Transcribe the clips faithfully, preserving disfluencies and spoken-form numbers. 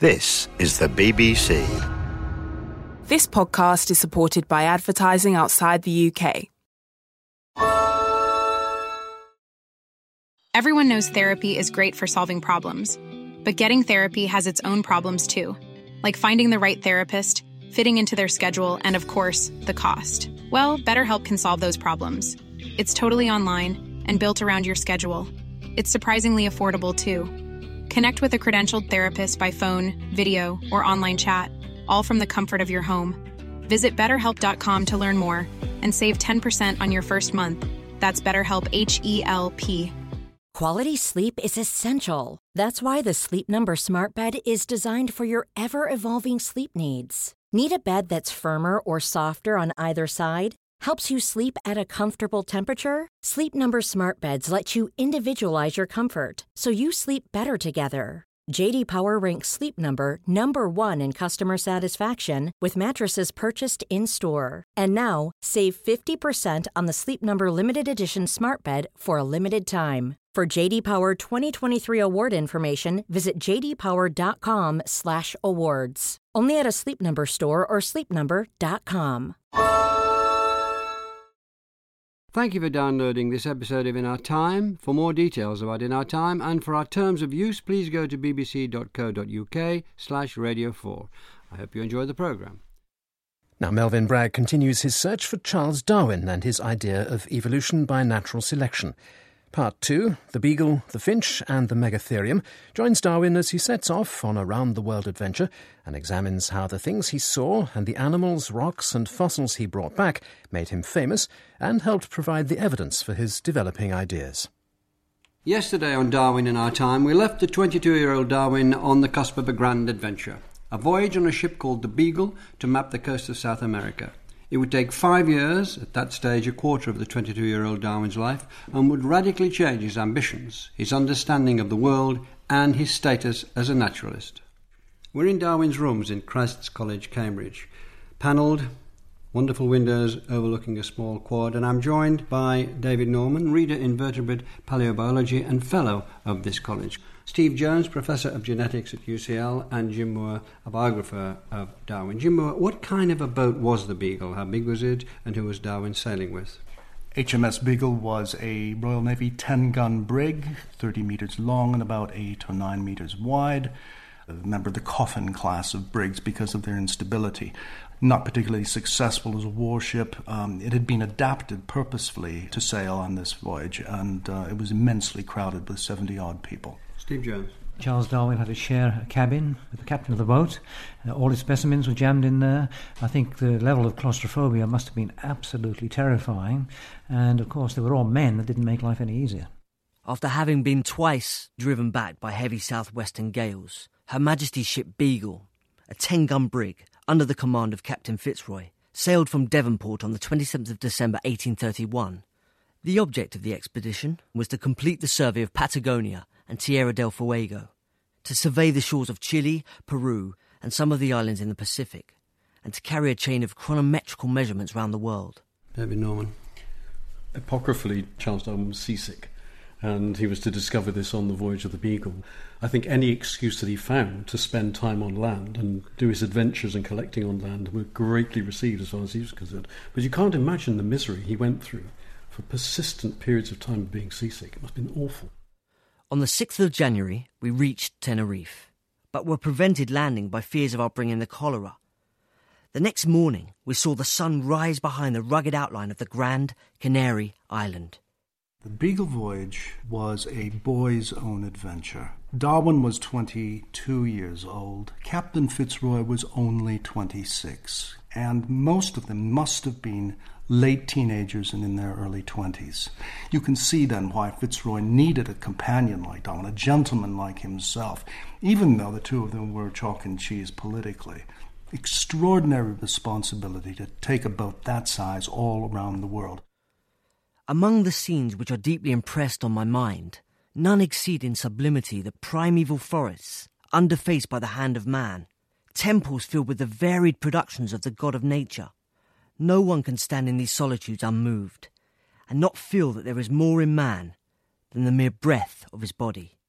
This is the B B C. This podcast is supported by advertising outside the U K. Everyone knows therapy is great for solving problems, but getting therapy has its own problems too, like finding the right therapist, fitting into their schedule, and of course, the cost. Well, BetterHelp can solve those problems. It's totally online and built around your schedule. It's surprisingly affordable too. Connect with a credentialed therapist by phone, video, or online chat, all from the comfort of your home. Visit better help dot com to learn more and save ten percent on your first month. That's BetterHelp, H E L P. Quality sleep is essential. That's why the Sleep Number Smart Bed is designed for your ever-evolving sleep needs. Need a bed that's firmer or softer on either side? Helps you sleep at a comfortable temperature? Sleep Number Smart Beds let you individualize your comfort, so you sleep better together. J D Power ranks Sleep Number number one in customer satisfaction with mattresses purchased in-store. And now, save fifty percent on the Sleep Number Limited Edition Smart Bed for a limited time. For J D Power twenty twenty-three award information, visit j d power dot com slash awards. Only at a Sleep Number store or sleep number dot com. Thank you for downloading this episode of In Our Time. For more details about In Our Time and for our terms of use, please go to bbc.co.uk slash radio 4. I hope you enjoy the programme. Now, Melvyn Bragg continues his search for Charles Darwin and his idea of evolution by natural selection. Part two, The Beagle, the Finch and the Megatherium, joins Darwin as he sets off on a round-the-world adventure and examines how the things he saw and the animals, rocks and fossils he brought back made him famous and helped provide the evidence for his developing ideas. Yesterday on Darwin in Our Time, we left the twenty-two-year-old Darwin on the cusp of a grand adventure, a voyage on a ship called the Beagle to map the coast of South America. It would take five years, at that stage a quarter of the twenty-two-year-old Darwin's life, and would radically change his ambitions, his understanding of the world, and his status as a naturalist. We're in Darwin's rooms in Christ's College, Cambridge. Panelled, wonderful windows overlooking a small quad, and I'm joined by David Norman, reader in vertebrate paleobiology and fellow of this college. Steve Jones, Professor of Genetics at U C L, and Jim Moore, a biographer of Darwin. Jim Moore, what kind of a boat was the Beagle? How big was it, and who was Darwin sailing with? H M S Beagle was a Royal Navy ten-gun brig, thirty metres long and about eight or nine metres wide. Remember the Coffin class of brigs because of their instability. Not particularly successful as a warship. Um, it had been adapted purposefully to sail on this voyage, and uh, it was immensely crowded with seventy-odd people. Steve Jones. Charles Darwin had to share a cabin with the captain of the boat. Uh, all his specimens were jammed in there. I think the level of claustrophobia must have been absolutely terrifying. And, of course, they were all men that didn't make life any easier. After having been twice driven back by heavy southwestern gales, Her Majesty's ship Beagle, a ten-gun brig under the command of Captain Fitzroy, sailed from Devonport on the twenty-seventh of December eighteen thirty-one. The object of the expedition was to complete the survey of Patagonia and Tierra del Fuego, to survey the shores of Chile, Peru, and some of the islands in the Pacific, and to carry a chain of chronometrical measurements round the world. David Norman. Apocryphally, Charles Darwin was seasick, and he was to discover this on the voyage of the Beagle. I think any excuse that he found to spend time on land and do his adventures and collecting on land were greatly received as far as he was concerned. But you can't imagine the misery he went through for persistent periods of time of being seasick. It must have been awful. On the sixth of January, we reached Tenerife, but were prevented landing by fears of our bringing the cholera. The next morning, we saw the sun rise behind the rugged outline of the Grand Canary Island. The Beagle voyage was a boy's own adventure. Darwin was twenty-two years old. Captain Fitzroy was only twenty-six. And most of them must have been late teenagers and in their early twenties. You can see then why Fitzroy needed a companion like Darwin, a gentleman like himself, even though the two of them were chalk and cheese politically. Extraordinary responsibility to take a boat that size all around the world. Among the scenes which are deeply impressed on my mind, none exceed in sublimity the primeval forests, underfaced by the hand of man, temples filled with the varied productions of the god of nature. No one can stand in these solitudes unmoved, and not feel that there is more in man than the mere breath of his body.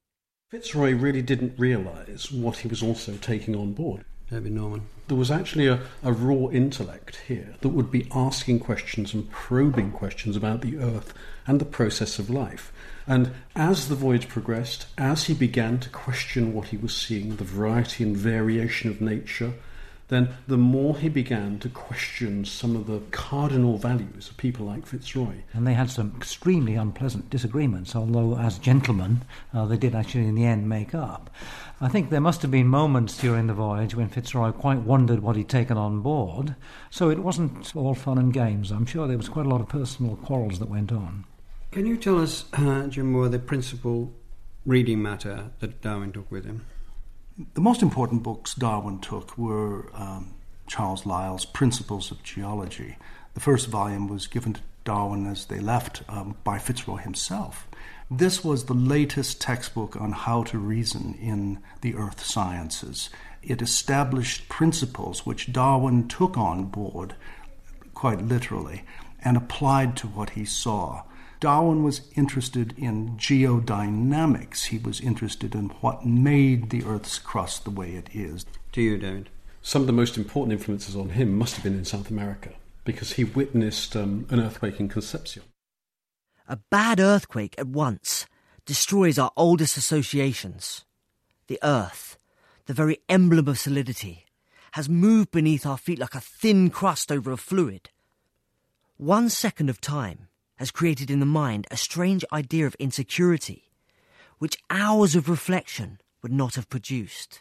Fitzroy really didn't realise what he was also taking on board. David Norman. There was actually a, a raw intellect here that would be asking questions and probing questions about the Earth and the process of life. And as the voyage progressed, as he began to question what he was seeing, the variety and variation of nature, then the more he began to question some of the cardinal values of people like Fitzroy. And they had some extremely unpleasant disagreements, although as gentlemen uh, they did actually in the end make up. I think there must have been moments during the voyage when Fitzroy quite wondered what he'd taken on board, so it wasn't all fun and games. I'm sure there was quite a lot of personal quarrels that went on. Can you tell us, uh, Jim Moore, the principal reading matter that Darwin took with him? The most important books Darwin took were um, Charles Lyell's Principles of Geology. The first volume was given to Darwin as they left um, by Fitzroy himself. This was the latest textbook on how to reason in the earth sciences. It established principles which Darwin took on board, quite literally, and applied to what he saw. Darwin was interested in geodynamics. He was interested in what made the Earth's crust the way it is. To you, David? Some of the most important influences on him must have been in South America, because he witnessed um, an earthquake in Concepcion. A bad earthquake at once destroys our oldest associations. The Earth, the very emblem of solidity, has moved beneath our feet like a thin crust over a fluid. One second of time has created in the mind a strange idea of insecurity, which hours of reflection would not have produced.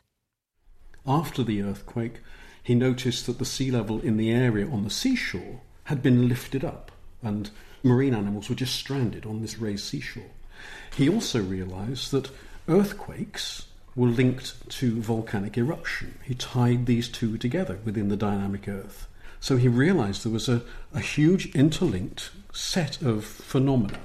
After the earthquake, he noticed that the sea level in the area on the seashore had been lifted up, and marine animals were just stranded on this raised seashore. He also realised that earthquakes were linked to volcanic eruption. He tied these two together within the dynamic Earth. So he realised there was a, a huge interlinked set of phenomena: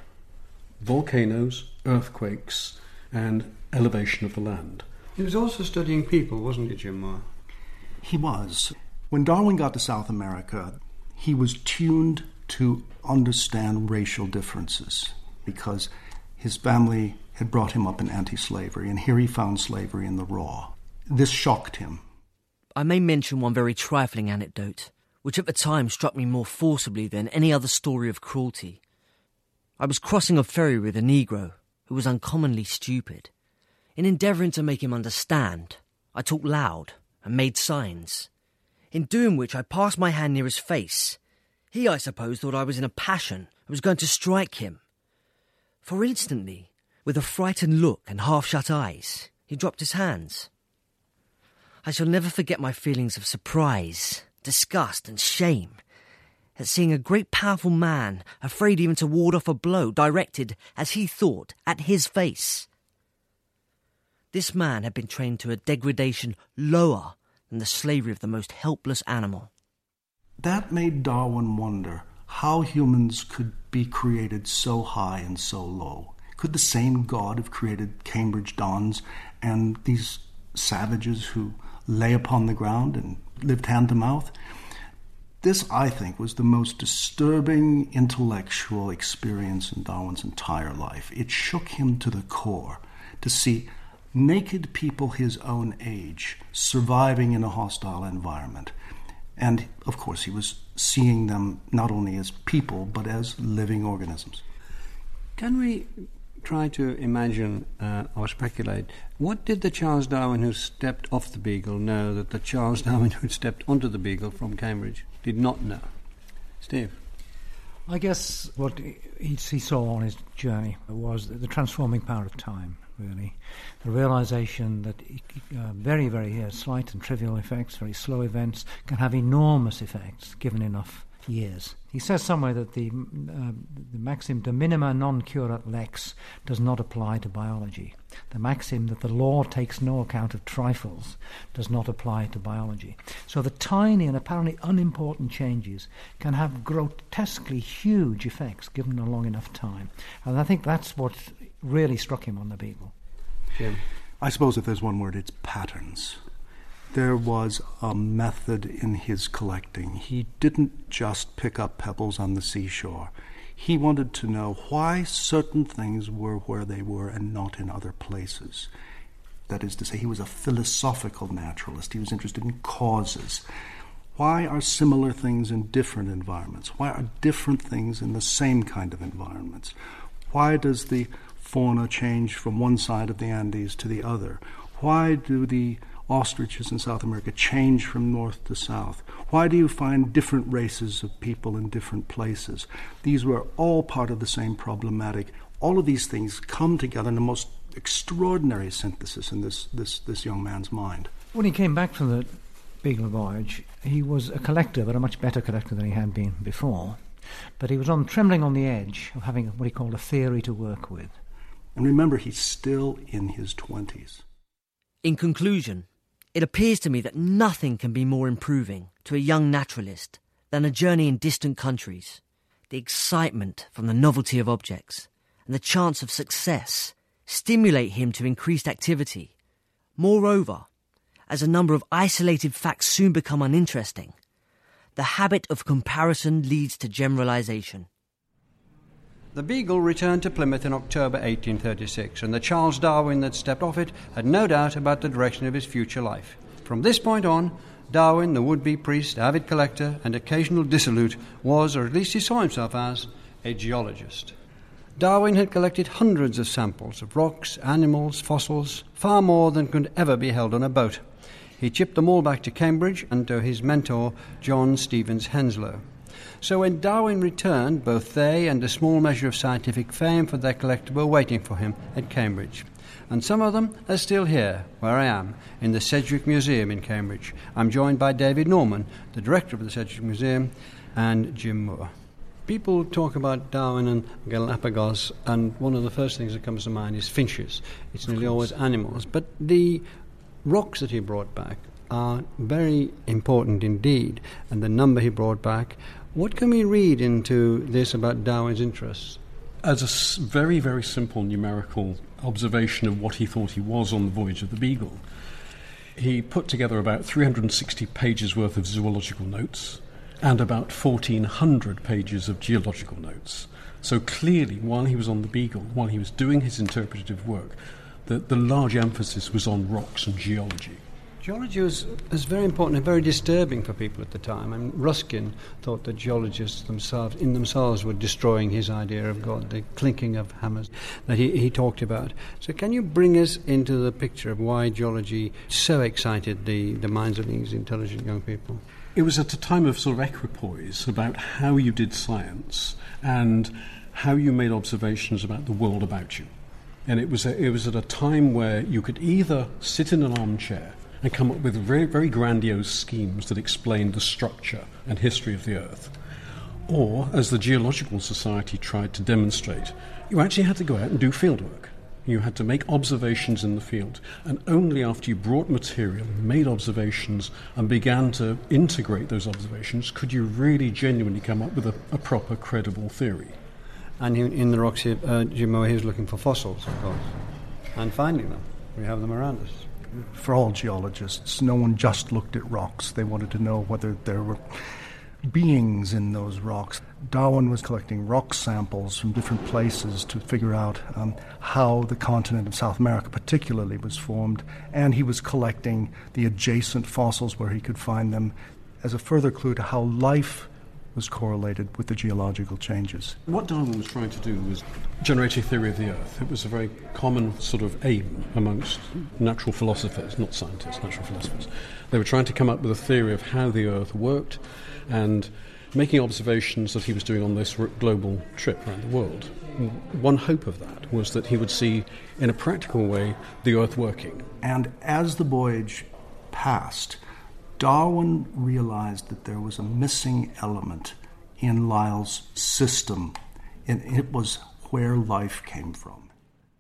volcanoes, earthquakes, and elevation of the land. He was also studying people, wasn't he, Jim Moore? He was. When Darwin got to South America, he was tuned to understand racial differences because his family had brought him up in anti-slavery, and here he found slavery in the raw. This shocked him. I may mention one very trifling anecdote, which at the time struck me more forcibly than any other story of cruelty. I was crossing a ferry with a Negro who was uncommonly stupid. In endeavouring to make him understand, I talked loud and made signs, in doing which I passed my hand near his face. He, I suppose, thought I was in a passion and was going to strike him. For instantly, with a frightened look and half-shut eyes, he dropped his hands. I shall never forget my feelings of surprise, disgust and shame at seeing a great powerful man afraid even to ward off a blow directed, as he thought, at his face. This man had been trained to a degradation lower than the slavery of the most helpless animal. That made Darwin wonder how humans could be created so high and so low. Could the same God have created Cambridge Dons and these savages who lay upon the ground and lived hand to mouth? This, I think, was the most disturbing intellectual experience in Darwin's entire life. It shook him to the core to see naked people his own age surviving in a hostile environment. And, of course, he was seeing them not only as people, but as living organisms. Can we try to imagine uh, or speculate, what did the Charles Darwin who stepped off the Beagle know that the Charles Darwin who stepped onto the Beagle from Cambridge did not know? Steve? I guess what he, he saw on his journey was the transforming power of time, really. The realisation that uh, very, very uh, slight and trivial effects, very slow events, can have enormous effects given enough years. He says somewhere that the, uh, the maxim de minima non curat lex does not apply to biology. The maxim that the law takes no account of trifles does not apply to biology. So the tiny and apparently unimportant changes can have grotesquely huge effects given a long enough time. And I think that's what really struck him on the Beagle. Jim? I suppose if there's one word, it's patterns. There was a method in his collecting. He didn't just pick up pebbles on the seashore. He wanted to know why certain things were where they were and not in other places. That is to say, he was a philosophical naturalist. He was interested in causes. Why are similar things in different environments? Why are different things in the same kind of environments? Why does the fauna change from one side of the Andes to the other? Why do the ostriches in South America change from north to south? Why do you find different races of people in different places? These were all part of the same problematic. All of these things come together in the most extraordinary synthesis in this, this, this young man's mind. When he came back from the Beagle voyage, he was a collector, but a much better collector than he had been before. But he was on trembling on the edge of having what he called a theory to work with. And remember, he's still in his twenties. In conclusion, it appears to me that nothing can be more improving to a young naturalist than a journey in distant countries, the excitement from the novelty of objects, and the chance of success stimulate him to increased activity. Moreover, as a number of isolated facts soon become uninteresting, the habit of comparison leads to generalization. The Beagle returned to Plymouth in October eighteen thirty-six, and the Charles Darwin that stepped off it had no doubt about the direction of his future life. From this point on, Darwin, the would-be priest, avid collector, and occasional dissolute, was, or at least he saw himself as, a geologist. Darwin had collected hundreds of samples of rocks, animals, fossils, far more than could ever be held on a boat. He chipped them all back to Cambridge and to his mentor, John Stevens Henslow. So when Darwin returned, both they and a small measure of scientific fame for their collector were waiting for him at Cambridge. And some of them are still here, where I am, in the Sedgwick Museum in Cambridge. I'm joined by David Norman, the director of the Sedgwick Museum, and Jim Moore. People talk about Darwin and Galapagos, and one of the first things that comes to mind is finches. It's nearly always animals. But the rocks that he brought back are very important indeed, and the number he brought back. What can we read into this about Darwin's interests? As a s- very, very simple numerical observation of what he thought he was on the voyage of the Beagle, he put together about three hundred sixty pages worth of zoological notes and about fourteen hundred pages of geological notes. So clearly, while he was on the Beagle, while he was doing his interpretative work, the, the large emphasis was on rocks and geology. Geology was, was very important and very disturbing for people at the time. I mean, Ruskin thought that geologists themselves, in themselves, were destroying his idea of God, the clinking of hammers that he, he talked about. So can you bring us into the picture of why geology so excited the, the minds of these intelligent young people? It was at a time of sort of equipoise about how you did science and how you made observations about the world about you. And it was a, it was at a time where you could either sit in an armchair and come up with very, very grandiose schemes that explained the structure and history of the Earth, or, as the Geological Society tried to demonstrate, you actually had to go out and do fieldwork. You had to make observations in the field, and only after you brought material, made observations, and began to integrate those observations could you really genuinely come up with a, a proper, credible theory. And he, in the rocks, uh, Jim Moore, he was looking for fossils, of course, and finding them. We have them around us. For all geologists, no one just looked at rocks. They wanted to know whether there were beings in those rocks. Darwin was collecting rock samples from different places to figure out um, how the continent of South America particularly was formed, and he was collecting the adjacent fossils where he could find them as a further clue to how life was correlated with the geological changes. What Darwin was trying to do was generate a theory of the Earth. It was a very common sort of aim amongst natural philosophers, not scientists, natural philosophers. They were trying to come up with a theory of how the Earth worked and making observations that he was doing on this global trip around the world. One hope of that was that he would see, in a practical way, the Earth working. And as the voyage passed, Darwin realized that there was a missing element in Lyell's system, and it was where life came from.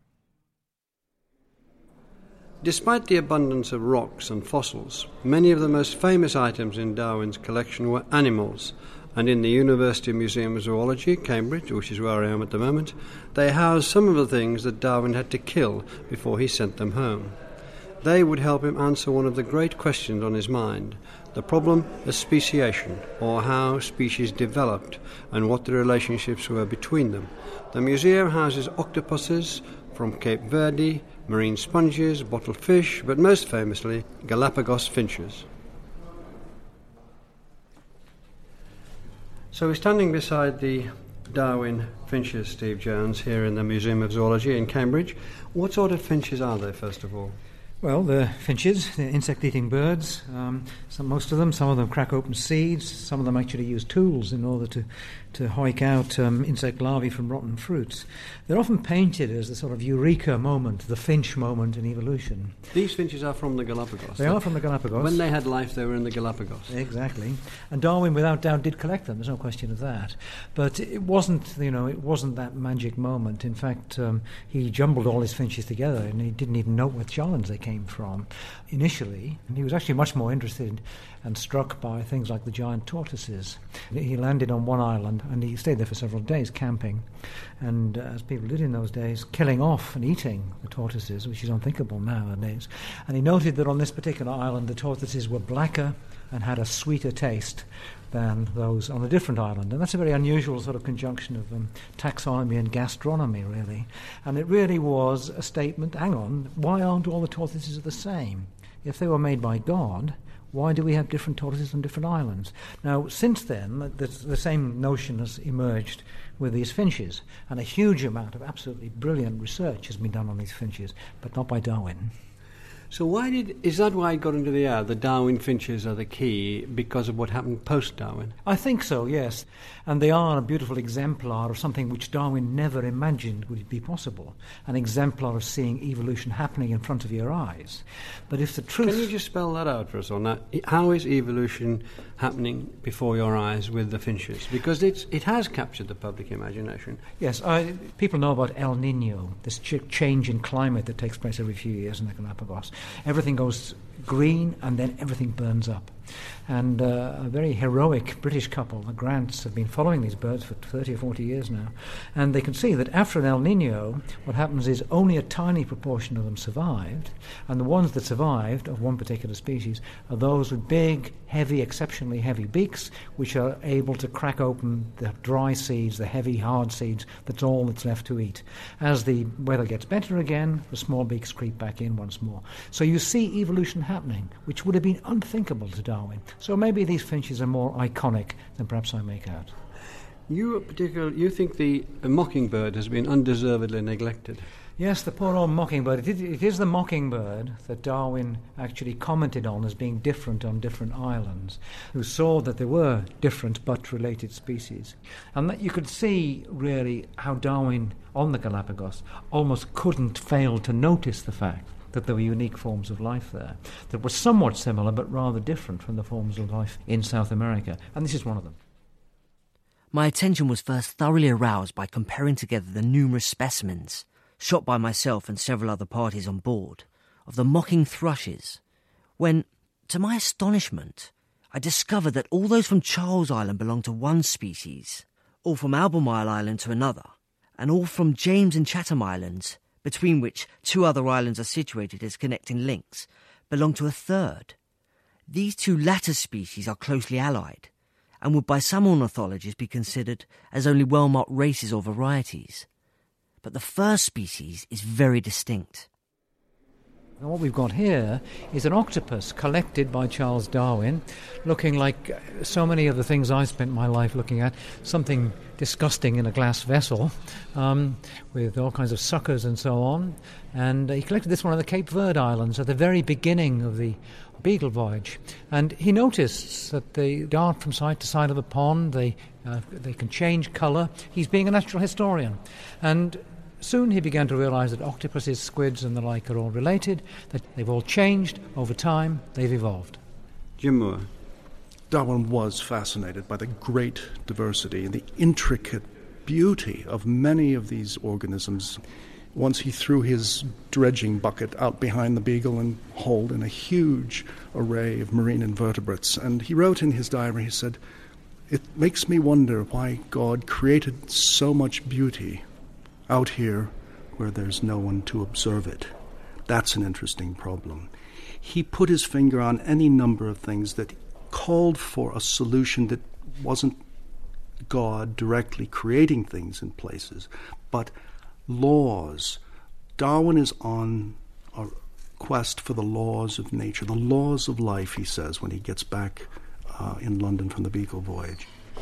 Despite the abundance of rocks and fossils, many of the most famous items in Darwin's collection were animals, and in the University Museum of Zoology, Cambridge, which is where I am at the moment, they house some of the things that Darwin had to kill before he sent them home. They would help him answer one of the great questions on his mind, the problem of speciation, or how species developed and what the relationships were between them. The museum houses octopuses, from Cape Verde, marine sponges, bottled fish, but most famously, Galapagos finches. So we're standing beside the Darwin finches, Steve Jones, here in the Museum of Zoology in Cambridge. What sort of finches are they, first of all? Well, the finches, they're insect-eating birds. Um, some, most of them, some of them crack open seeds. Some of them actually use tools in order to, to hoik out um, insect larvae from rotten fruits. They're often painted as the sort of eureka moment, the finch moment in evolution. These finches are from the Galapagos. They are from the Galapagos. When they had life, they were in the Galapagos. Exactly. And Darwin, without doubt, did collect them. There's no question of that. But it wasn't, you know, it wasn't that magic moment. In fact, um, he jumbled all his finches together, and he didn't even know which islands they came from initially. And he was actually much more interested and struck by things like the giant tortoises. He landed on one island and he stayed there for several days camping, and uh, as people did in those days, killing off and eating the tortoises, which is unthinkable nowadays. And he noted that on this particular island the tortoises were blacker and had a sweeter taste than those on a different island. And that's a very unusual sort of conjunction of um, taxonomy and gastronomy, really. And it really was a statement, hang on, why aren't all the tortoises the same? If they were made by God, why do we have different tortoises on different islands? Now, since then, the, the same notion has emerged with these finches, and a huge amount of absolutely brilliant research has been done on these finches, but not by Darwin. So why did is that why it got into the air? The Darwin finches are the key because of what happened post-Darwin? I think so, yes. And they are a beautiful exemplar of something which Darwin never imagined would be possible, an exemplar of seeing evolution happening in front of your eyes. But if the truth... Can you just spell that out for us all? Now, how is evolution happening before your eyes with the finches? Because it's, it has captured the public imagination. Yes, I, people know about El Nino, this ch- change in climate that takes place every few years in the Galapagos. Everything goes green and then everything burns up. And uh, a very heroic British couple, the Grants, have been following these birds for thirty or forty years now. And they can see that after an El Nino, what happens is only a tiny proportion of them survived. And the ones that survived, of one particular species, are those with big, heavy, exceptionally heavy beaks, which are able to crack open the dry seeds, the heavy, hard seeds. That's all that's left to eat. As the weather gets better again, the small beaks creep back in once more. So you see evolution happening, which would have been unthinkable to Darwin. So maybe these finches are more iconic than perhaps I make out. You particular, you think the mockingbird has been undeservedly neglected? Yes, the poor old mockingbird. It is, it is the mockingbird that Darwin actually commented on as being different on different islands, who saw that there were different but related species. And that you could see, really, how Darwin, on the Galapagos, almost couldn't fail to notice the fact that there were unique forms of life there that were somewhat similar but rather different from the forms of life in South America. And this is one of them. My attention was first thoroughly aroused by comparing together the numerous specimens, shot by myself and several other parties on board, of the mocking thrushes, when, to my astonishment, I discovered that all those from Charles Island belonged to one species, all from Albemarle Island to another, and all from James and Chatham Islands, between which two other islands are situated as connecting links, belong to a third. These two latter species are closely allied, and would by some ornithologists be considered as only well-marked races or varieties. But the first species is very distinct. And what we've got here is an octopus collected by Charles Darwin, looking like so many of the things I spent my life looking at, something disgusting in a glass vessel, um, with all kinds of suckers and so on. And he collected this one on the Cape Verde Islands at the very beginning of the Beagle voyage. And he noticed that they dart from side to side of the pond, they, uh, they can change colour. He's being a natural historian. And soon he began to realise that octopuses, squids and the like are all related, that they've all changed over time, they've evolved. Jim Moore. Darwin was fascinated by the great diversity and the intricate beauty of many of these organisms. Once he threw his dredging bucket out behind the Beagle and hauled in a huge array of marine invertebrates. And he wrote in his diary, he said, "It makes me wonder why God created so much beauty out here where there's no one to observe it. That's an interesting problem." He put his finger on any number of things that called for a solution that wasn't God directly creating things in places, but laws Darwin is on a quest for the laws of nature, the laws of life, he says, when he gets back uh, in London from the Beagle voyage.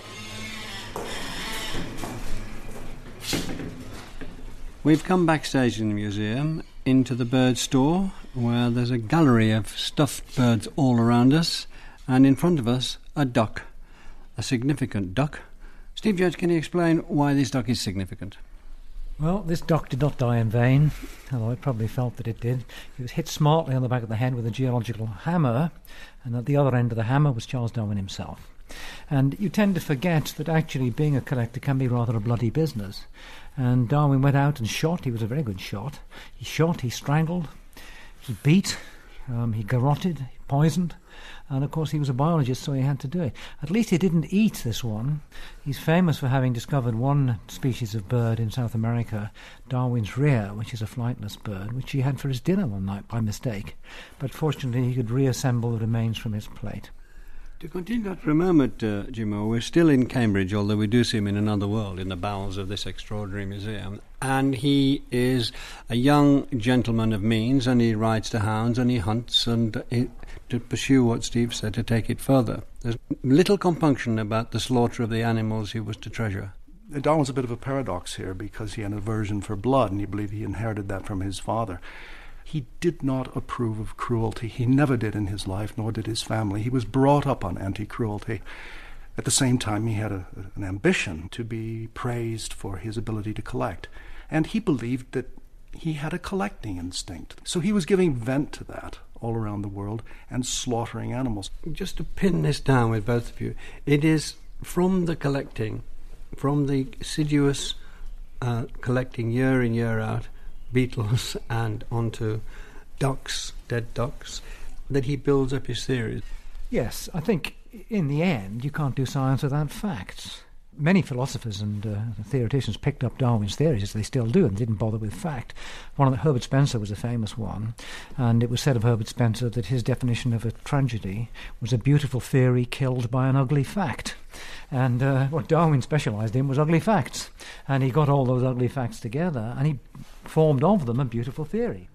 We've come backstage in the museum into the bird store, where there's a gallery of stuffed birds all around us, and in front of us, a duck, a significant duck. Steve Jones, can you explain why this duck is significant? Well, this duck did not die in vain, although it probably felt that it did. He was hit smartly on the back of the head with a geological hammer, and at the other end of the hammer was Charles Darwin himself. And you tend to forget that actually being a collector can be rather a bloody business. And Darwin went out and shot. He was a very good shot. He shot, he strangled, he beat, um, he garroted, he poisoned. And, of course, he was a biologist, so he had to do it. At least he didn't eat this one. He's famous for having discovered one species of bird in South America, Darwin's rhea, which is a flightless bird, which he had for his dinner one night by mistake. But fortunately, he could reassemble the remains from his plate. To continue that for a moment, uh, Jimo, we're still in Cambridge, although we do see him in another world, in the bowels of this extraordinary museum. And he is a young gentleman of means, and he rides to hounds, and he hunts, and he, to pursue what Steve said, to take it further. There's little compunction about the slaughter of the animals he was to treasure. Darwin's a bit of a paradox here, because he had an aversion for blood, and he believed he inherited that from his father. He did not approve of cruelty. He never did in his life, nor did his family. He was brought up on anti-cruelty. At the same time, he had a, an ambition to be praised for his ability to collect. And he believed that he had a collecting instinct. So he was giving vent to that all around the world and slaughtering animals. Just to pin this down with both of you, it is from the collecting, from the assiduous uh, collecting year in, year out, beetles and onto ducks, dead ducks, that he builds up his theories. Yes, I think in the end you can't do science without facts. Many philosophers and uh, theoreticians picked up Darwin's theories, as they still do, and didn't bother with fact. One of the, Herbert Spencer was a famous one, and it was said of Herbert Spencer that his definition of a tragedy was a beautiful theory killed by an ugly fact. And uh, what Darwin specialised in was ugly facts. And he got all those ugly facts together, and he formed of them a beautiful theory.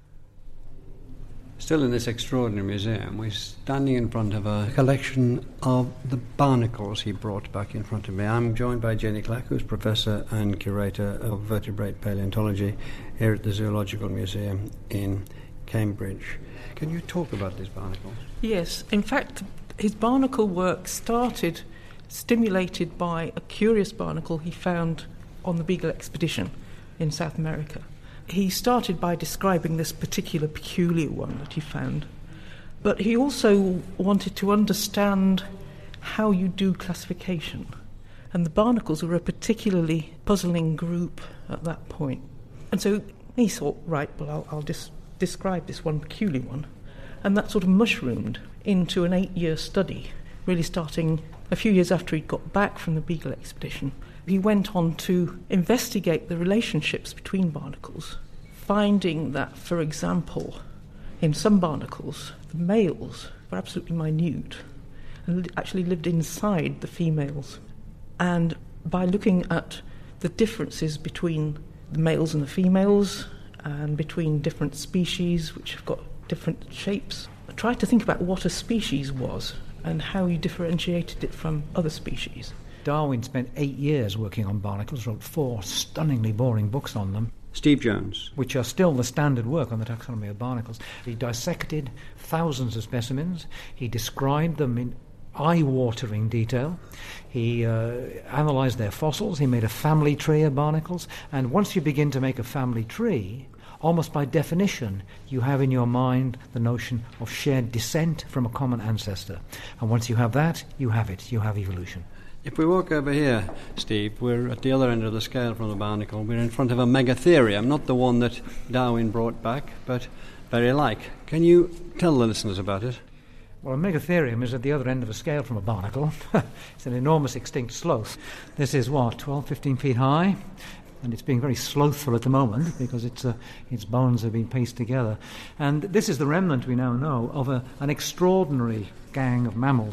Still in this extraordinary museum, we're standing in front of a collection of the barnacles he brought back in front of me. I'm joined by Jenny Clack, who's Professor and Curator of Vertebrate Paleontology here at the Zoological Museum in Cambridge. Can you talk about these barnacles? Yes. In fact, his barnacle work started stimulated by a curious barnacle he found on the Beagle expedition in South America. He started by describing this particular peculiar one that he found, but he also wanted to understand how you do classification. And the barnacles were a particularly puzzling group at that point. And so he thought, right, well, I'll, I'll just describe this one peculiar one. And that sort of mushroomed into an eight-year study, really starting a few years after he'd got back from the Beagle expedition. He went on to investigate the relationships between barnacles, finding that, for example, in some barnacles, the males were absolutely minute and actually lived inside the females. And by looking at the differences between the males and the females and between different species which have got different shapes, I tried to think about what a species was and how you differentiated it from other species. Darwin spent eight years working on barnacles, wrote four stunningly boring books on them. Steve Jones. Which are still the standard work on the taxonomy of barnacles. He dissected thousands of specimens. He described them in eye-watering detail. He uh, analysed their fossils. He made a family tree of barnacles. And once you begin to make a family tree, almost by definition, you have in your mind the notion of shared descent from a common ancestor. And once you have that, you have it. You have evolution. If we walk over here, Steve, we're at the other end of the scale from the barnacle. We're in front of a Megatherium, not the one that Darwin brought back, but very like. Can you tell the listeners about it? Well, a Megatherium is at the other end of a scale from a barnacle. It's an enormous extinct sloth. This is, what, twelve, fifteen feet high? And it's being very slothful at the moment because its uh, its bones have been pieced together. And this is the remnant, we now know, of a, an extraordinary gang of mammals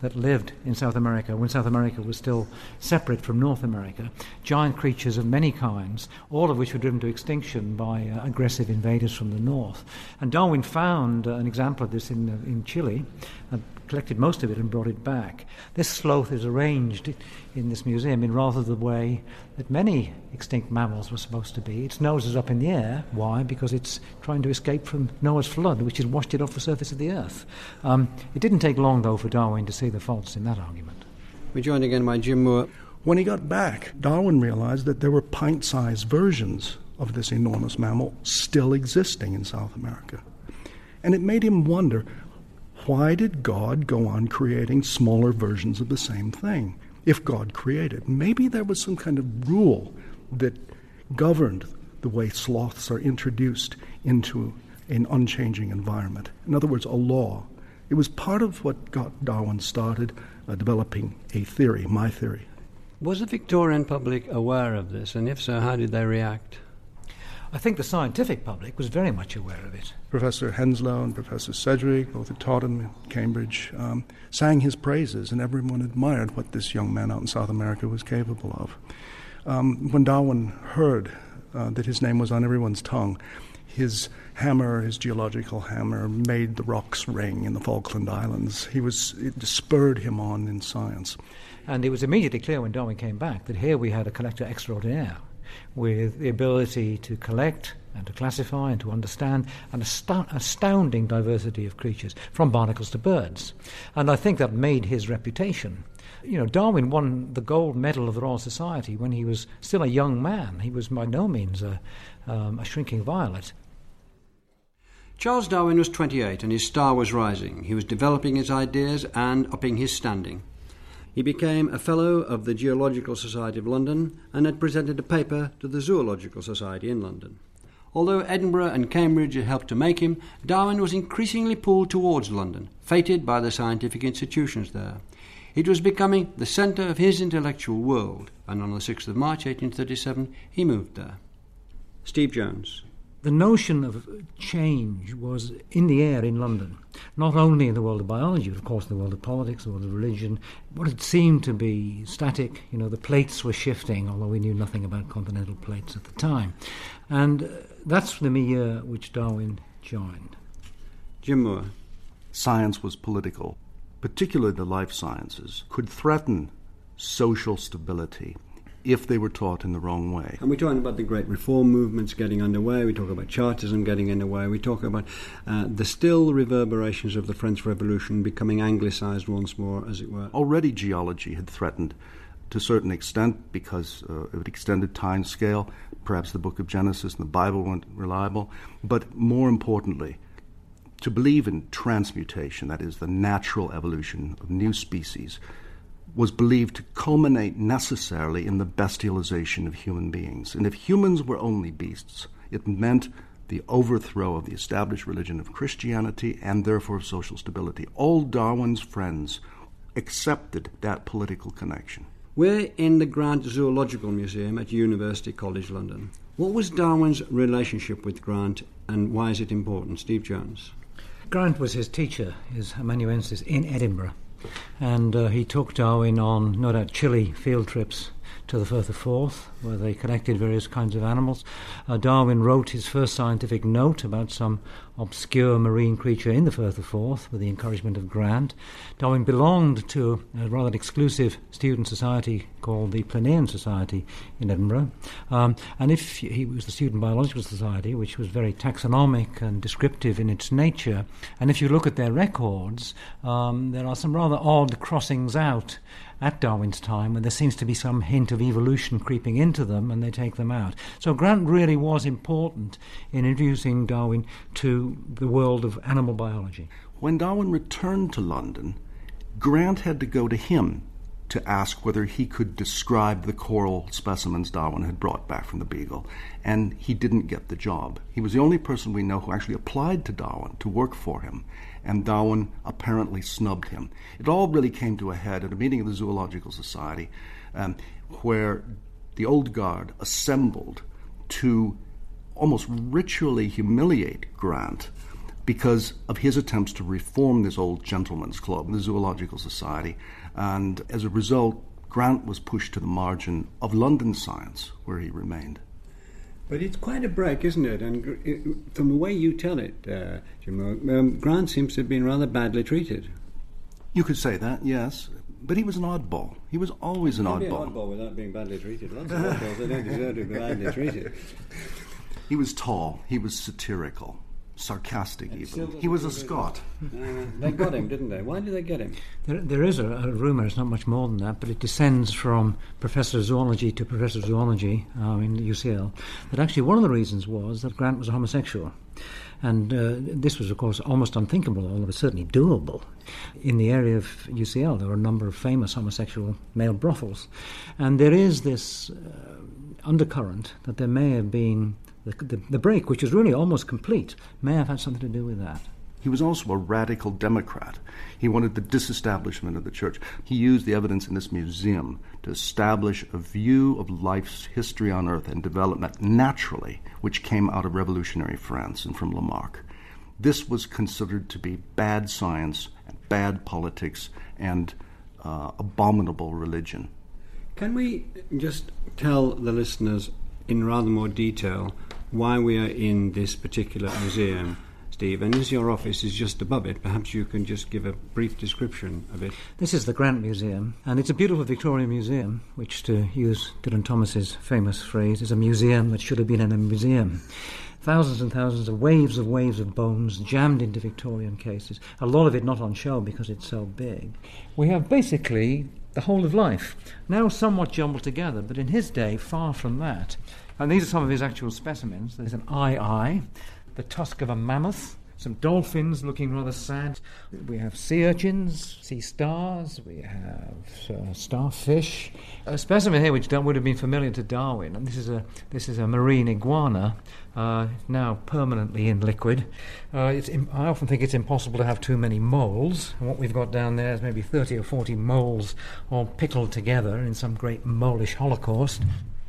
that lived in South America when South America was still separate from North America. Giant creatures of many kinds, all of which were driven to extinction by uh, aggressive invaders from the north. And Darwin found uh, an example of this in, uh, in Chile, uh, collected most of it and brought it back. This sloth is arranged in this museum in rather the way that many extinct mammals were supposed to be. Its nose is up in the air. Why? Because it's trying to escape from Noah's flood, which has washed it off the surface of the earth. Um, it didn't take long, though, for Darwin to see the faults in that argument. We're joined again by Jim Moore. When he got back, Darwin realized that there were pint-sized versions of this enormous mammal still existing in South America. And it made him wonder, why did God go on creating smaller versions of the same thing? If God created, maybe there was some kind of rule that governed the way sloths are introduced into an unchanging environment. In other words, a law. It was part of what got Darwin started uh, developing a theory, my theory. Was the Victorian public aware of this, and if so, how did they react? I think the scientific public was very much aware of it. Professor Henslow and Professor Sedgwick, both at Tottenham and Cambridge, um, sang his praises, and everyone admired what this young man out in South America was capable of. Um, when Darwin heard uh, that his name was on everyone's tongue, his hammer, his geological hammer, made the rocks ring in the Falkland Islands. He was, it spurred him on in science. And it was immediately clear when Darwin came back that here we had a collector extraordinaire, with the ability to collect and to classify and to understand an asto- astounding diversity of creatures, from barnacles to birds. And I think that made his reputation. You know, Darwin won the gold medal of the Royal Society when he was still a young man. He was by no means a, um, a shrinking violet. Charles Darwin was twenty-eight and his star was rising. He was developing his ideas and upping his standing. He became a Fellow of the Geological Society of London and had presented a paper to the Zoological Society in London. Although Edinburgh and Cambridge had helped to make him, Darwin was increasingly pulled towards London, fated by the scientific institutions there. It was becoming the centre of his intellectual world, and on the sixth of March eighteen thirty-seven he moved there. Steve Jones. The notion of change was in the air in London, not only in the world of biology, but of course in the world of politics, the world of religion. What had seemed to be static, you know, the plates were shifting, although we knew nothing about continental plates at the time. And uh, that's the milieu which Darwin joined. Jim Moore. Science was political, particularly the life sciences, could threaten social stability if they were taught in the wrong way. And we're talking about the great reform movements getting underway, we talk about Chartism getting underway, we talk about uh, the still reverberations of the French Revolution becoming anglicised once more, as it were. Already geology had threatened to a certain extent because uh, of an extended time scale. Perhaps the book of Genesis and the Bible weren't reliable. But more importantly, to believe in transmutation, that is, the natural evolution of new species, was believed to culminate necessarily in the bestialization of human beings. And if humans were only beasts, it meant the overthrow of the established religion of Christianity and therefore of social stability. All Darwin's friends accepted that political connection. We're in the Grant Zoological Museum at University College London. What was Darwin's relationship with Grant and why is it important? Steve Jones. Grant was his teacher, his amanuensis in Edinburgh. And uh, he took Darwin on, no doubt, chilly field trips to the Firth of Forth, where they collected various kinds of animals. Uh, Darwin wrote his first scientific note about some obscure marine creature in the Firth of Forth with the encouragement of Grant. Darwin belonged to a rather exclusive student society called the Plinian Society in Edinburgh. Um, and if he was the Student Biological Society, which was very taxonomic and descriptive in its nature, and if you look at their records, um, there are some rather odd crossings out at Darwin's time, when there seems to be some hint of evolution creeping into them, and they take them out. So Grant really was important in introducing Darwin to the world of animal biology. When Darwin returned to London, Grant had to go to him to ask whether he could describe the coral specimens Darwin had brought back from the Beagle, and he didn't get the job. He was the only person we know who actually applied to Darwin to work for him, and Darwin apparently snubbed him. It all really came to a head at a meeting of the Zoological Society, um, where the old guard assembled to almost ritually humiliate Grant because of his attempts to reform this old gentleman's club, the Zoological Society. And as a result, Grant was pushed to the margin of London science, where he remained. But it's quite a break, isn't it? And it, from the way you tell it, uh, Jim, um, Grant seems to have been rather badly treated. You could say that, yes. But he was an oddball. He was always an oddball. Be an oddball without being badly treated. Lots of oddballs that don't deserve to be badly treated. He was tall. He was satirical. Sarcastic, and even. He was a Scot. Uh, they got him, didn't they? Why did they get him? There, there is a, a rumour, it's not much more than that, but it descends from Professor of Zoology to Professor of Zoology uh, in U C L, that actually one of the reasons was that Grant was a homosexual. And uh, this was, of course, almost unthinkable, although it was certainly doable. In the area of U C L, there were a number of famous homosexual male brothels. And there is this uh, undercurrent that there may have been The, the, the break, which is really almost complete, may have had something to do with that. He was also a radical Democrat. He wanted the disestablishment of the church. He used the evidence in this museum to establish a view of life's history on Earth and development naturally, which came out of revolutionary France and from Lamarck. This was considered to be bad science, and bad politics, and uh, abominable religion. Can we just tell the listeners in rather more detail why we are in this particular museum, Steve? And as your office is just above it, perhaps you can just give a brief description of it. This is the Grant Museum, and it's a beautiful Victorian museum, which, to use Dylan Thomas's famous phrase, is a museum that should have been in a museum. Thousands and thousands of waves of waves of bones jammed into Victorian cases, a lot of it not on show because it's so big. We have basically the whole of life, now somewhat jumbled together, but in his day, far from that. And these are some of his actual specimens. There's an eye-eye, the tusk of a mammoth, some dolphins looking rather sad. We have sea urchins, sea stars, we have uh, starfish. A specimen here which would have been familiar to Darwin, and this is a this is a marine iguana, uh, now permanently in liquid. Uh, it's im- I often think it's impossible to have too many moles, and what we've got down there is maybe thirty or forty moles all pickled together in some great molish holocaust.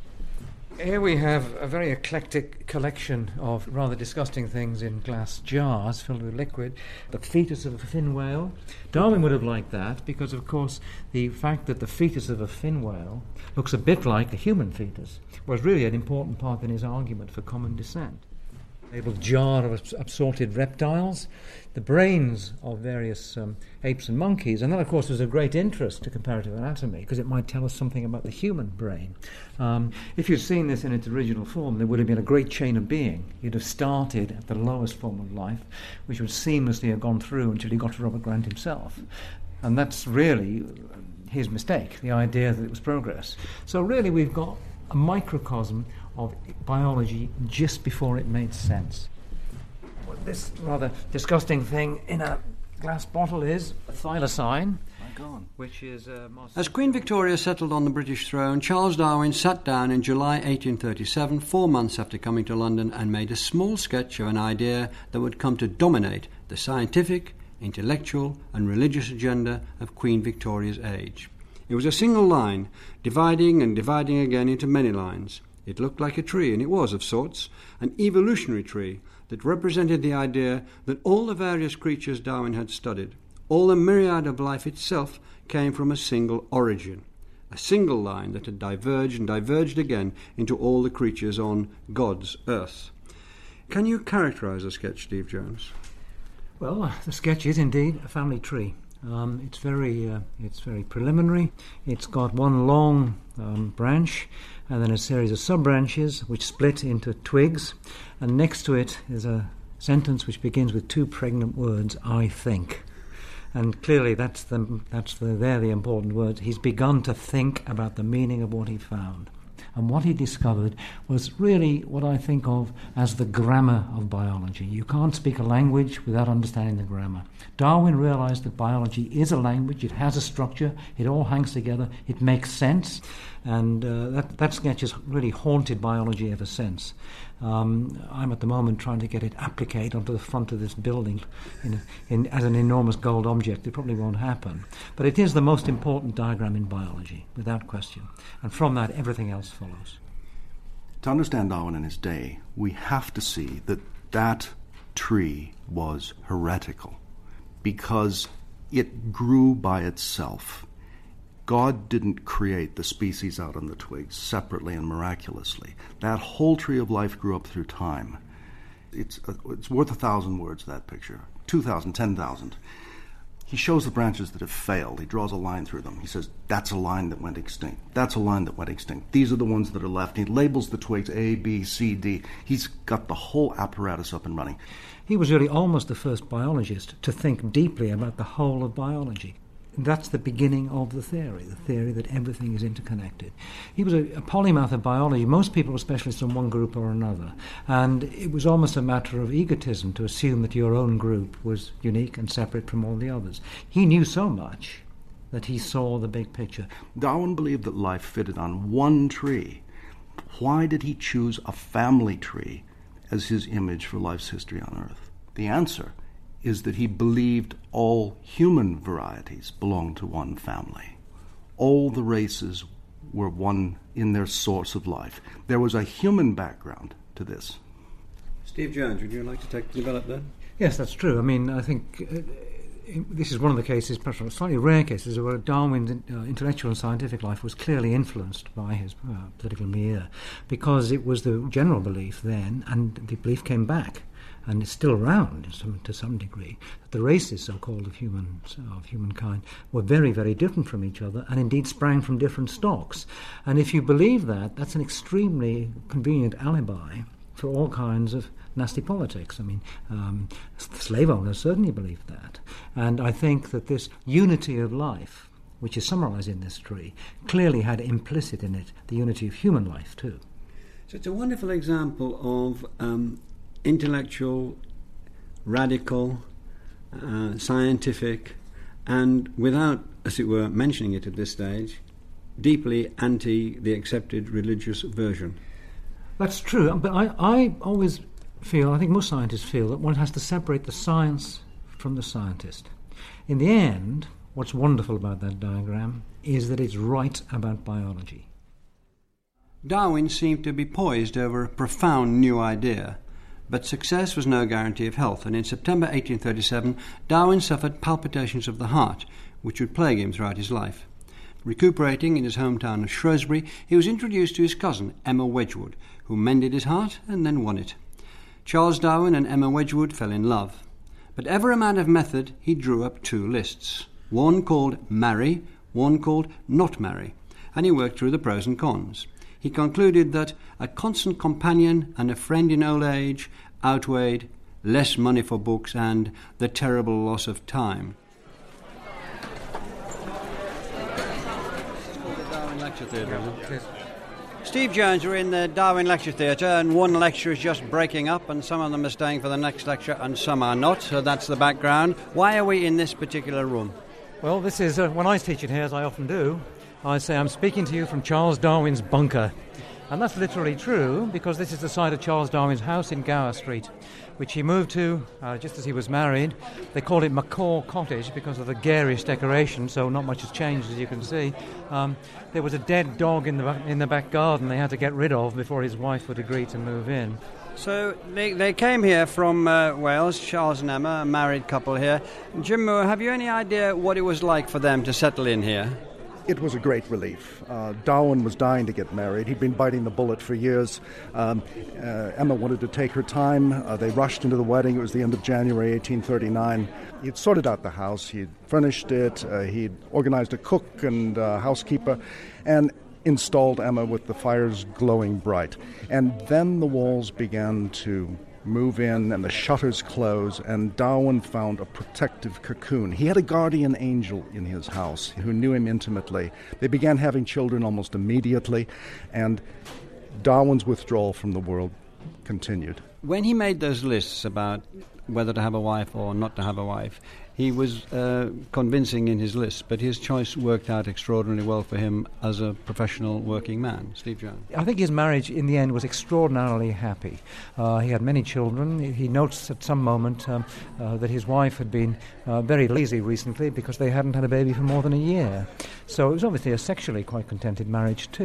Here we have a very eclectic collection of rather disgusting things in glass jars filled with liquid. The fetus of a fin whale. Darwin would have liked that because, of course, the fact that the fetus of a fin whale looks a bit like a human fetus was really an important part in his argument for common descent. A little jar of assorted reptiles, the brains of various um, apes and monkeys, and that, of course, was of great interest to comparative anatomy because it might tell us something about the human brain. Um, if you'd seen this in its original form, there would have been a great chain of being. You'd have started at the lowest form of life, which would seamlessly have gone through until you got to Robert Grant himself. And that's really his mistake, the idea that it was progress. So really we've got a microcosm of biology just before it made sense. Well, this rather disgusting thing in a glass bottle is a thylacine, which is uh, As Queen Victoria settled on the British throne, Charles Darwin sat down in July eighteen thirty-seven, four months after coming to London, and made a small sketch of an idea that would come to dominate the scientific, intellectual and religious agenda of Queen Victoria's age. It was a single line, dividing and dividing again into many lines. It looked like a tree, and it was of sorts, an evolutionary tree that represented the idea that all the various creatures Darwin had studied, all the myriad of life itself, came from a single origin, a single line that had diverged and diverged again into all the creatures on God's earth. Can you characterise the sketch, Steve Jones? Well, uh, the sketch is indeed a family tree. Um, it's very, uh, it's very preliminary. It's got one long um, branch, and then a series of sub-branches which split into twigs. And next to it is a sentence which begins with two pregnant words: "I think." And clearly, that's the that's the they're the important words. He's begun to think about the meaning of what he found. And what he discovered was really what I think of as the grammar of biology. You can't speak a language without understanding the grammar. Darwin realized that biology is a language, it has a structure, it all hangs together, it makes sense, and uh, that, that sketch has really haunted biology ever since. Um, I'm at the moment trying to get it appliqued onto the front of this building in, in, as an enormous gold object. It probably won't happen. But it is the most important diagram in biology, without question. And from that, everything else follows. To understand Darwin in his day, we have to see that that tree was heretical because it grew by itself. God didn't create the species out on the twigs separately and miraculously. That whole tree of life grew up through time. It's, uh, it's worth a thousand words, that picture. Two thousand, ten thousand. He shows the branches that have failed. He draws a line through them. He says, that's a line that went extinct. That's a line that went extinct. These are the ones that are left. He labels the twigs A, B, C, D. He's got the whole apparatus up and running. He was really almost the first biologist to think deeply about the whole of biology. That's the beginning of the theory, the theory that everything is interconnected. He was a, a polymath of biology. Most people were specialists in one group or another. And it was almost a matter of egotism to assume that your own group was unique and separate from all the others. He knew so much that he saw the big picture. Darwin believed that life fitted on one tree. Why did he choose a family tree as his image for life's history on Earth? The answer is that he believed all human varieties belonged to one family. All the races were one in their source of life. There was a human background to this. Steve Jones, would you like to take develop that? Yes, that's true. I mean, I think uh, this is one of the cases, perhaps slightly rare cases, where Darwin's uh, intellectual and scientific life was clearly influenced by his uh, political milieu, because it was the general belief then, and the belief came back, and it's still around some, to some degree, that the races, so-called, of humans, of humankind, were very, very different from each other, and indeed sprang from different stocks. And if you believe that, that's an extremely convenient alibi for all kinds of nasty politics. I mean, um, slave owners certainly believed that. And I think that this unity of life, which is summarised in this tree, clearly had implicit in it the unity of human life too. So it's a wonderful example of um, intellectual, radical, uh, scientific, and without, as it were, mentioning it at this stage, deeply anti the accepted religious version. That's true, but I, I always feel, I think most scientists feel, that one has to separate the science from the scientist. In the end, what's wonderful about that diagram is that it's right about biology. Darwin seemed to be poised over a profound new idea, but success was no guarantee of health, and in September eighteen thirty-seven, Darwin suffered palpitations of the heart, which would plague him throughout his life. Recuperating in his hometown of Shrewsbury, he was introduced to his cousin, Emma Wedgwood, who mended his heart and then won it. Charles Darwin and Emma Wedgwood fell in love. But ever a man of method, he drew up two lists, one called Marry, one called Not Marry, and he worked through the pros and cons. He concluded that a constant companion and a friend in old age outweighed less money for books and the terrible loss of time. Lecture Theatre, isn't it? Steve Jones, we're in the Darwin Lecture Theatre, and one lecture is just breaking up, and some of them are staying for the next lecture, and some are not, so that's the background. Why are we in this particular room? Well, this is, uh, when I teach in here, as I often do, I say I'm speaking to you from Charles Darwin's bunker. And that's literally true, because this is the site of Charles Darwin's house in Gower Street, which he moved to uh, just as he was married. They called it Macaw Cottage because of the garish decoration, so not much has changed, as you can see. Um, there was a dead dog in the back, in the back garden they had to get rid of before his wife would agree to move in. So they, they came here from uh, Wales, Charles and Emma, a married couple here. Jim Moore, have you any idea what it was like for them to settle in here? It was a great relief. Uh, Darwin was dying to get married. He'd been biting the bullet for years. Um, uh, Emma wanted to take her time. Uh, they rushed into the wedding. It was the end of January eighteen thirty-nine. He'd sorted out the house. He'd furnished it. Uh, he'd organized a cook and uh, housekeeper and installed Emma with the fires glowing bright. And then the walls began to move in and the shutters close, and Darwin found a protective cocoon. He had a guardian angel in his house who knew him intimately. They began having children almost immediately, and Darwin's withdrawal from the world continued. When he made those lists about whether to have a wife or not to have a wife, he was uh, convincing in his list, but his choice worked out extraordinarily well for him as a professional working man. Steve Jones. I think his marriage in the end was extraordinarily happy. Uh, he had many children. He noticed at some moment um, uh, that his wife had been uh, very lazy recently because they hadn't had a baby for more than a year. So it was obviously a sexually quite contented marriage too.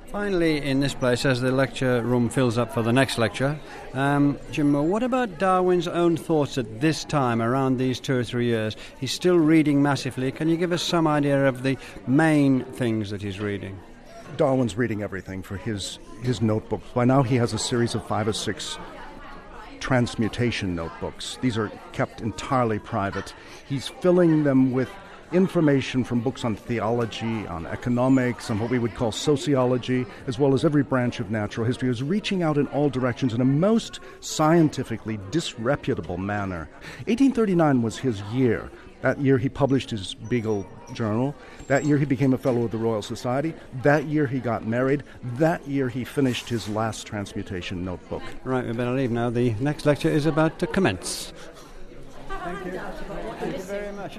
Finally, in this place, as the lecture room fills up for the next lecture, um, Jim, what about Darwin's own thoughts at this time, around these two or three years? He's still reading massively. Can you give us some idea of the main things that he's reading? Darwin's reading everything for his, his notebooks. By now he has a series of five or six transmutation notebooks. These are kept entirely private. He's filling them with information from books on theology, on economics, on what we would call sociology, as well as every branch of natural history. He was reaching out in all directions in a most scientifically disreputable manner. eighteen thirty-nine was his year. That year he published his Beagle Journal. That year he became a Fellow of the Royal Society. That year he got married. That year he finished his last transmutation notebook. Right, we better leave now. The next lecture is about to commence. Thank you. Thank you very much.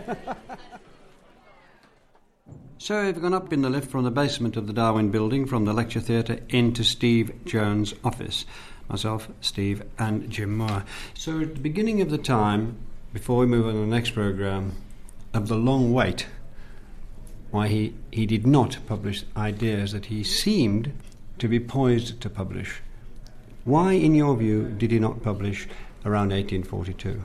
So we've gone up in the lift from the basement of the Darwin building, from the lecture theatre, into Steve Jones' office. Myself, Steve, and Jim Moore. So at the beginning of the time, before we move on to the next programme, of the long wait, why he, he did not publish ideas that he seemed to be poised to publish. Why, in your view, did he not publish around eighteen forty-two?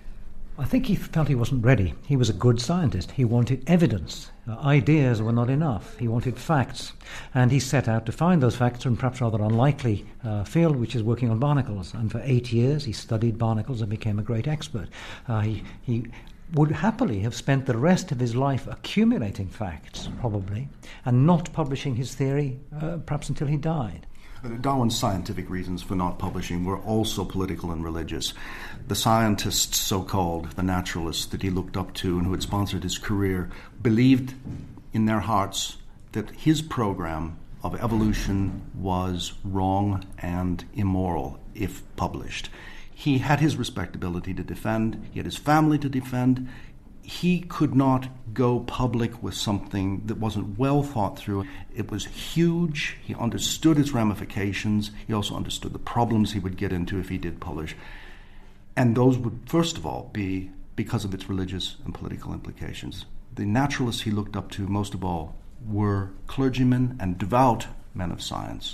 I think he felt he wasn't ready. He was a good scientist. He wanted evidence. Uh, ideas were not enough. He wanted facts. And he set out to find those facts in perhaps rather unlikely uh, field, which is working on barnacles. And for eight years he studied barnacles and became a great expert. Uh, he, he would happily have spent the rest of his life accumulating facts, probably, and not publishing his theory uh, perhaps until he died. Darwin's scientific reasons for not publishing were also political and religious. The scientists, so-called, the naturalists that he looked up to and who had sponsored his career, believed in their hearts that his program of evolution was wrong and immoral if published. He had his respectability to defend, he had his family to defend. He could not go public with something that wasn't well thought through. It was huge. He understood its ramifications. He also understood the problems he would get into if he did publish. And those would, first of all, be because of its religious and political implications. The naturalists he looked up to, most of all, were clergymen and devout men of science.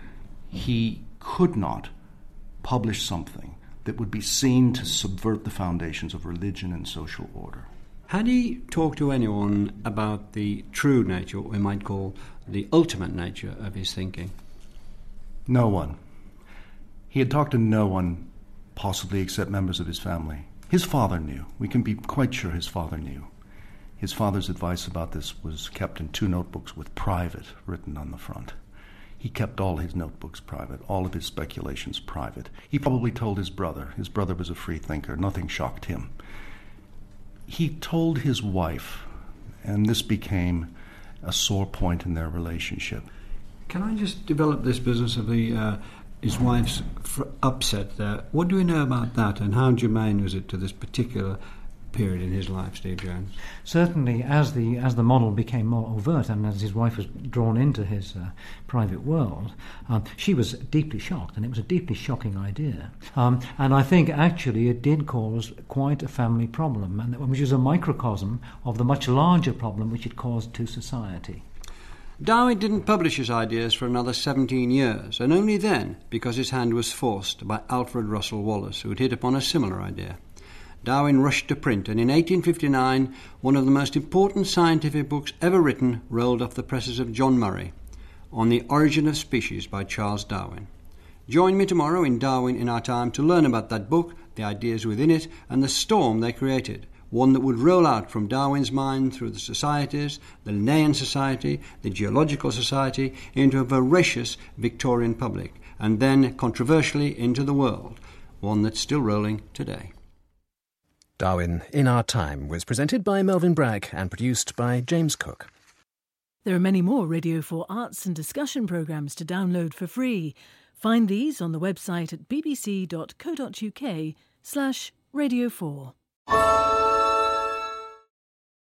He could not publish something that would be seen to subvert the foundations of religion and social order. Had he talked to anyone about the true nature, what we might call the ultimate nature of his thinking? No one. He had talked to no one, possibly except members of his family. His father knew. We can be quite sure his father knew. His father's advice about this was kept in two notebooks with private written on the front. He kept all his notebooks private, all of his speculations private. He probably told his brother. His brother was a free thinker. Nothing shocked him. He told his wife, and this became a sore point in their relationship. Can I just develop this business of the uh, his wife's fr- upset there? What do we know about that, and how germane was it to this particular period in his life, Steve Jones? Certainly, as the as the model became more overt and as his wife was drawn into his uh, private world, um, she was deeply shocked, and it was a deeply shocking idea. Um, and I think actually it did cause quite a family problem, and which was a microcosm of the much larger problem which it caused to society. Darwin didn't publish his ideas for another seventeen years, and only then because his hand was forced by Alfred Russel Wallace, who had hit upon a similar idea. Darwin rushed to print, and in eighteen fifty-nine, one of the most important scientific books ever written rolled off the presses of John Murray, On the Origin of Species by Charles Darwin. Join me tomorrow in Darwin in Our Time to learn about that book, the ideas within it, and the storm they created, one that would roll out from Darwin's mind through the societies, the Linnaean Society, the Geological Society, into a voracious Victorian public, and then, controversially, into the world, one that's still rolling today. Darwin in Our Time was presented by Melvyn Bragg and produced by James Cook. There are many more Radio four arts and discussion programmes to download for free. Find these on the website at bbc.co.uk slash Radio 4.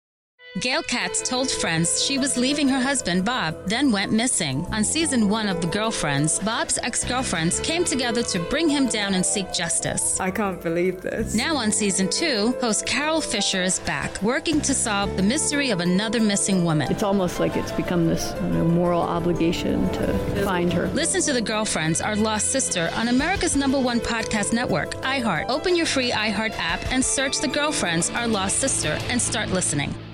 Gail Katz told friends she was leaving her husband, Bob, then went missing. On season one of The Girlfriends, Bob's ex-girlfriends came together to bring him down and seek justice. I can't believe this. Now on season two, host Carol Fisher is back, working to solve the mystery of another missing woman. It's almost like it's become this you know, moral obligation to find her. Listen to The Girlfriends, Our Lost Sister on America's number one podcast network, iHeart. Open your free iHeart app and search The Girlfriends, Our Lost Sister and start listening.